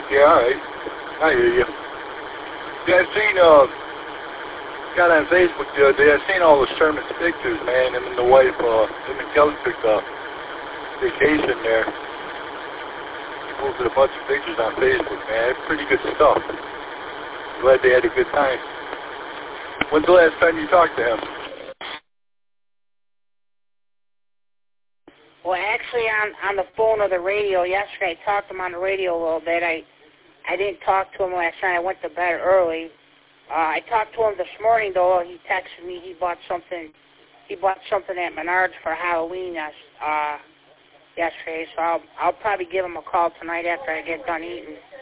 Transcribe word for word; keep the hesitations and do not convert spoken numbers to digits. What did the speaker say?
Yeah, all right. I hear you. Yeah, I've seen, uh, got on Facebook the other day, I've seen all the Sherman's pictures, man. Him and the wife, uh, him and Kelly took a vacation there. He posted a bunch of pictures on Facebook, man. It's pretty good stuff. Glad they had a good time. When's the last time you talked to him? Well, actually, on on the phone or the radio yesterday, I talked to him on the radio a little bit. I I didn't talk to him last night. I went to bed early. Uh, I talked to him this morning, though. He texted me. He bought something. He bought something at Menards for Halloween yes, uh, yesterday. So I'll I'll probably give him a call tonight after I get done eating.